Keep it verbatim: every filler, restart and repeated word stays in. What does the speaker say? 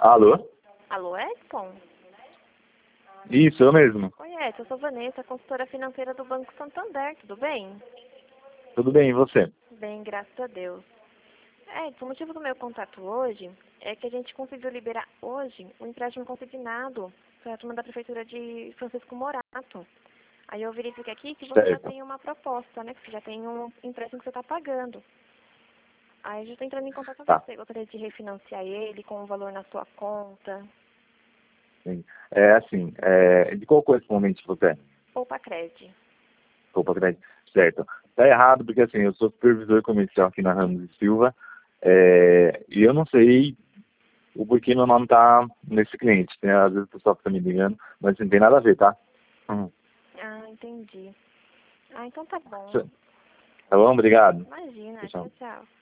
Alô? Alô, Edson? Isso, eu mesmo. Oi, Edson, eu sou Vanessa, consultora financeira do Banco Santander, tudo bem? Tudo bem, e você? Bem, graças a Deus. Edson, o motivo do meu contato hoje é que a gente conseguiu liberar hoje um empréstimo consignado para a turma da Prefeitura de Francisco Morato. Aí eu verifiquei aqui que você já Certo. tem uma proposta, né? Que você já tem um empréstimo que você está pagando. Aí eu já estou entrando em contato com Tá, você. Gostaria de refinanciar ele com o valor na sua conta. sim. É assim, é, de qual correspondente você é? Poupa Crédito. Desculpa, grande. Certo. Tá errado, porque assim, eu sou supervisor comercial aqui na Ramos e Silva, é, e eu não sei o porquê meu nome tá nesse cliente, né? Às vezes o pessoal fica me ligando, mas não tem nada a ver, tá? Uhum. Ah, entendi. Ah, então tá bom. Tá bom? Obrigado. Imagina. Tchau. Tchau, tchau.